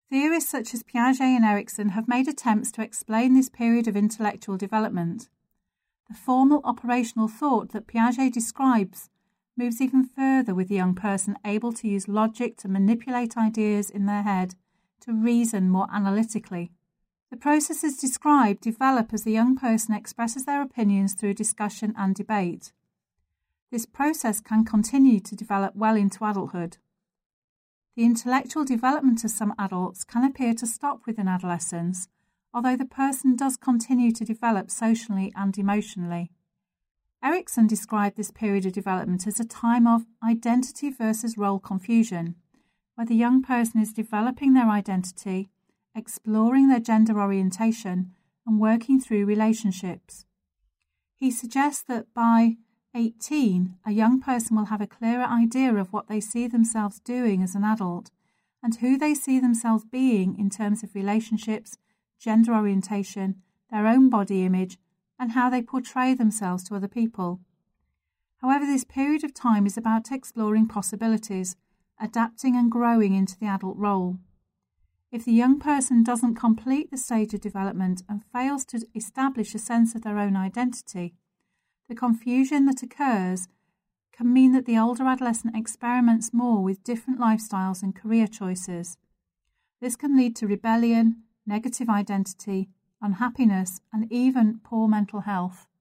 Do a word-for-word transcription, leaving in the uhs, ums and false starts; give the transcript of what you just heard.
Theorists such as Piaget and Erikson have made attempts to explain this period of intellectual development. The formal operational thought that Piaget describes moves even further, with the young person able to use logic to manipulate ideas in their head, to reason more analytically. The processes described develop as the young person expresses their opinions through discussion and debate. This process can continue to develop well into adulthood. The intellectual development of some adults can appear to stop within adolescence, although the person does continue to develop socially and emotionally. Erikson described this period of development as a time of identity versus role confusion, where the young person is developing their identity, exploring their gender orientation, and working through relationships. He suggests that by eighteen, a young person will have a clearer idea of what they see themselves doing as an adult and who they see themselves being in terms of relationships, gender orientation, their own body image, and how they portray themselves to other people. However, this period of time is about exploring possibilities, adapting and growing into the adult role. If the young person doesn't complete the stage of development and fails to establish a sense of their own identity, the confusion that occurs can mean that the older adolescent experiments more with different lifestyles and career choices. This can lead to rebellion, negative identity, unhappiness, and even poor mental health.